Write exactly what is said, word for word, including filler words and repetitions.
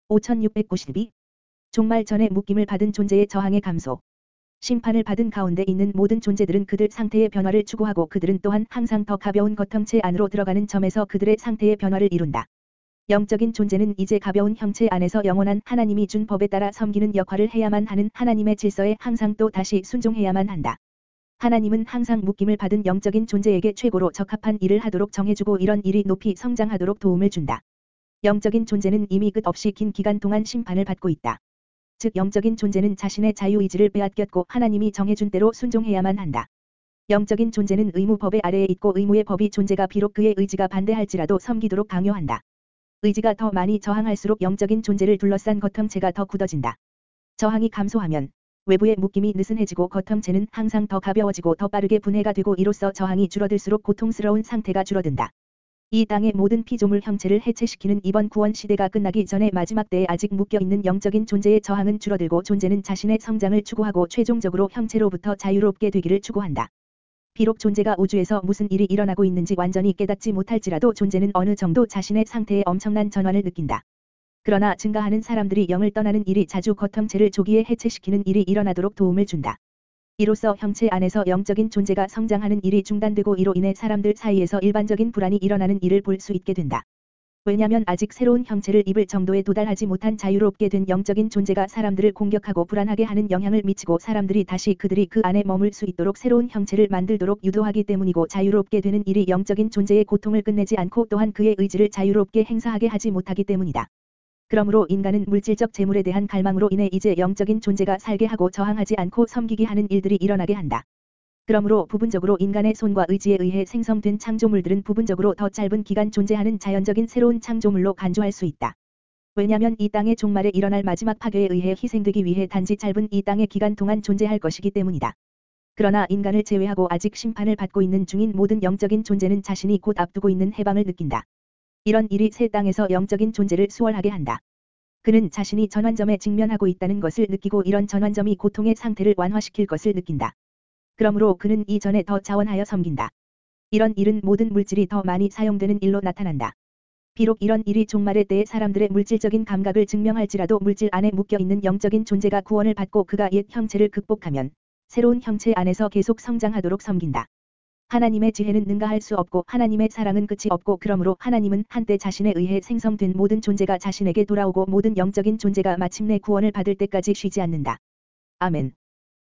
오천육백구십이. 종말 전에 묶임을 받은 존재의 저항의 감소. 심판을 받은 가운데 있는 모든 존재들은 그들 상태의 변화를 추구하고 그들은 또한 항상 더 가벼운 겉형체 안으로 들어가는 점에서 그들의 상태의 변화를 이룬다. 영적인 존재는 이제 가벼운 형체 안에서 영원한 하나님이 준 법에 따라 섬기는 역할을 해야만 하는 하나님의 질서에 항상 또 다시 순종해야만 한다. 하나님은 항상 묶임을 받은 영적인 존재에게 최고로 적합한 일을 하도록 정해주고 이런 일이 높이 성장하도록 도움을 준다. 영적인 존재는 이미 끝없이 긴 기간 동안 심판을 받고 있다. 즉 영적인 존재는 자신의 자유의지를 빼앗겼고 하나님이 정해준 대로 순종해야만 한다. 영적인 존재는 의무 법의 아래에 있고 의무의 법이 존재가 비록 그의 의지가 반대할지라도 섬기도록 강요한다. 의지가 더 많이 저항할수록 영적인 존재를 둘러싼 겉형체가 더 굳어진다. 저항이 감소하면 외부의 묶임이 느슨해지고 겉형체는 항상 더 가벼워지고 더 빠르게 분해가 되고 이로써 저항이 줄어들수록 고통스러운 상태가 줄어든다. 이 땅의 모든 피조물 형체를 해체시키는 이번 구원 시대가 끝나기 전에 마지막 때에 아직 묶여있는 영적인 존재의 저항은 줄어들고 존재는 자신의 성장을 추구하고 최종적으로 형체로부터 자유롭게 되기를 추구한다. 비록 존재가 우주에서 무슨 일이 일어나고 있는지 완전히 깨닫지 못할지라도 존재는 어느 정도 자신의 상태에 엄청난 전환을 느낀다. 그러나 증가하는 사람들이 영을 떠나는 일이 자주 겉형체를 조기에 해체시키는 일이 일어나도록 도움을 준다. 이로써 형체 안에서 영적인 존재가 성장하는 일이 중단되고 이로 인해 사람들 사이에서 일반적인 불안이 일어나는 일을 볼 수 있게 된다. 왜냐면 아직 새로운 형체를 입을 정도에 도달하지 못한 자유롭게 된 영적인 존재가 사람들을 공격하고 불안하게 하는 영향을 미치고 사람들이 다시 그들이 그 안에 머물 수 있도록 새로운 형체를 만들도록 유도하기 때문이고 자유롭게 되는 일이 영적인 존재의 고통을 끝내지 않고 또한 그의 의지를 자유롭게 행사하게 하지 못하기 때문이다. 그러므로 인간은 물질적 재물에 대한 갈망으로 인해 이제 영적인 존재가 살게 하고 저항하지 않고 섬기게 하는 일들이 일어나게 한다. 그러므로 부분적으로 인간의 손과 의지에 의해 생성된 창조물들은 부분적으로 더 짧은 기간 존재하는 자연적인 새로운 창조물로 간주할 수 있다. 왜냐면 이 땅의 종말에 일어날 마지막 파괴에 의해 희생되기 위해 단지 짧은 이 땅의 기간 동안 존재할 것이기 때문이다. 그러나 인간을 제외하고 아직 심판을 받고 있는 중인 모든 영적인 존재는 자신이 곧 앞두고 있는 해방을 느낀다. 이런 일이 새 땅에서 영적인 존재를 수월하게 한다. 그는 자신이 전환점에 직면하고 있다는 것을 느끼고 이런 전환점이 고통의 상태를 완화시킬 것을 느낀다. 그러므로 그는 이전에 더 자원하여 섬긴다. 이런 일은 모든 물질이 더 많이 사용되는 일로 나타난다. 비록 이런 일이 종말의 때에 사람들의 물질적인 감각을 증명할지라도 물질 안에 묶여있는 영적인 존재가 구원을 받고 그가 옛 형체를 극복하면 새로운 형체 안에서 계속 성장하도록 섬긴다. 하나님의 지혜는 능가할 수 없고 하나님의 사랑은 끝이 없고 그러므로 하나님은 한때 자신에 의해 생성된 모든 존재가 자신에게 돌아오고 모든 영적인 존재가 마침내 구원을 받을 때까지 쉬지 않는다. 아멘.